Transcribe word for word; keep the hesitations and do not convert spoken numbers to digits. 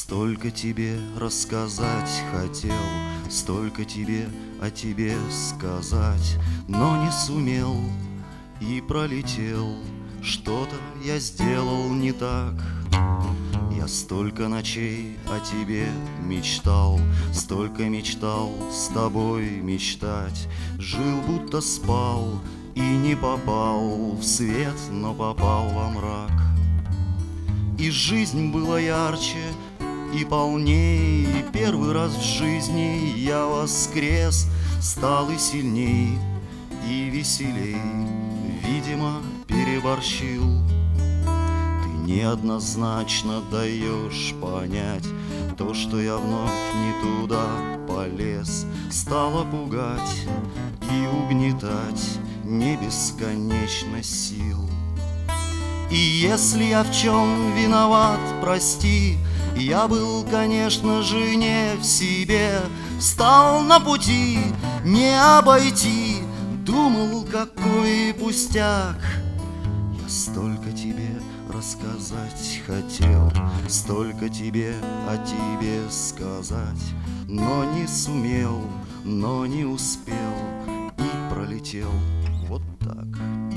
Столько тебе рассказать хотел, столько тебе о тебе сказать, но не сумел и пролетел. Что-то я сделал не так. Я столько ночей о тебе мечтал, столько мечтал с тобой мечтать. Жил, будто спал, и не попал в свет, но попал во мрак. И жизнь была ярче и полней, и первый раз в жизни я воскрес, стал и сильней, и веселей, видимо, переборщил. Ты неоднозначно даешь понять то, что я вновь не туда полез, стало пугать и угнетать не бесконечно сил. И если я в чем виноват, прости, я был, конечно же, не в себе. Встал на пути, не обойти, думал, какой пустяк. Я столько тебе рассказать хотел, столько тебе о тебе сказать, но не сумел, но не успел и пролетел вот так.